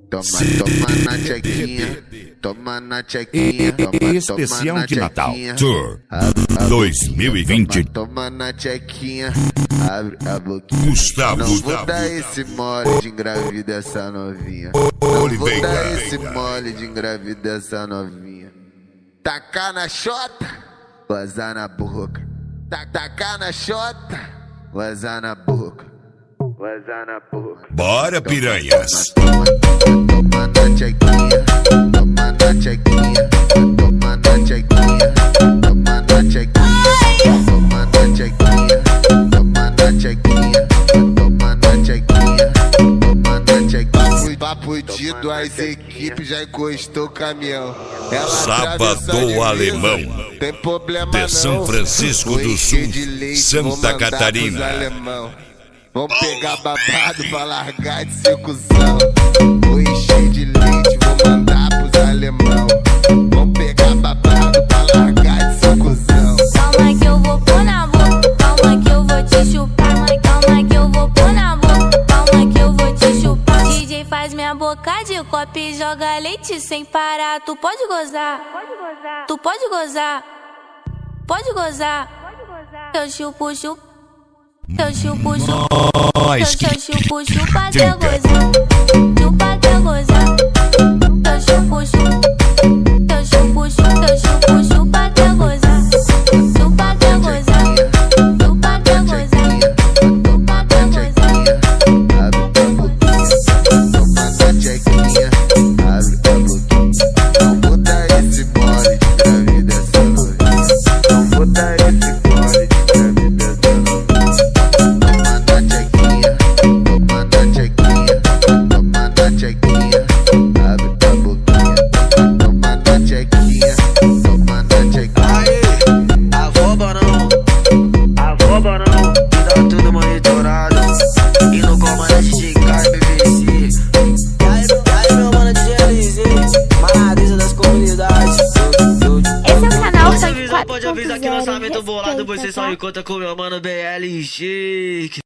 Toma na chequinha, toma na chequinha, Especial de Natal Tour 2020. Toma na chequinha, abre a boquinha. Gustavo. Não vou dar esse mole de engravidar essa novinha. Não vou dar esse mole de engravidar essa novinha. Tacar na xota, gozar na boca. Tacar na xota, gozar na boca. Gozar na boca. Bora, piranhas. Toma na chequinha, toma na chequinha, toma na chequinha, toma na chequinha, toma na chequinha, toma na chequinha, toma na chequinha, toma na chequinha. Papo dito, as equipes já encostou o caminhão. Sábado Alemão, tem problema de São Francisco do Sul, Santa Catarina. Vamos pegar babado pra largar de ser cuzão. Vou encher de leite, vou mandar pros alemão. Vamos pegar babado pra largar de ser cuzão. Calma que eu vou pôr na boca, calma que eu vou te chupar. Calma que eu vou pôr na boca, calma que eu vou te chupar. DJ faz minha boca de copo e joga leite sem parar. Tu pode gozar, tu pode gozar, pode gozar. Eu chupo, chupo. Eu chupo, chupa, eu chupo, chupa até gozar, chupa até gozar. Eu chupo, chupa, eu chupo, chupa, eu chupo, chupa até gozar, chupa até gozar, chupa até gozar, chupa até gozar. Toma na chequinha, abre a boquinha. Não vou dar esse mole de engravidar essa novinha. Não vou dar esse mole de engravidar essa novinha. Pode avisar que lançamento bolado, você só encontra com meu mano BLG.